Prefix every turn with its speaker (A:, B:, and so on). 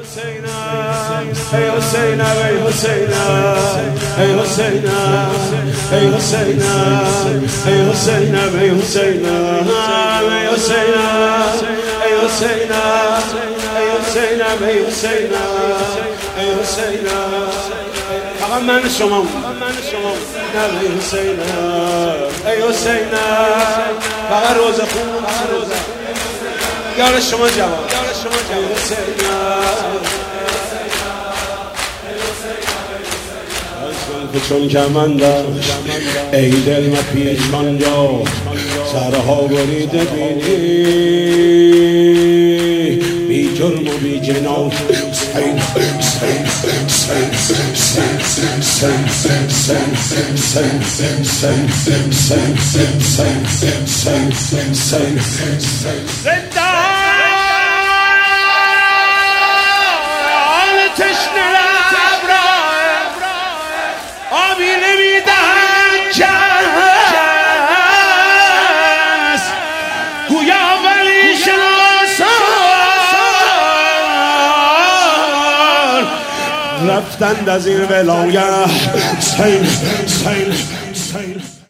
A: ای حسین ای حسین ای حسین ای حسین ای حسین ای حسین ای حسین ای حسین ای حسین ای حسین ای حسین فقط من شما ای حسین ای حسین فقط روز خون یار شما جواب ای حسین چون کمندش ای دل و پیشمان جا سرها بریده بینی بی جرم و بی جنان رفتند از این ولایت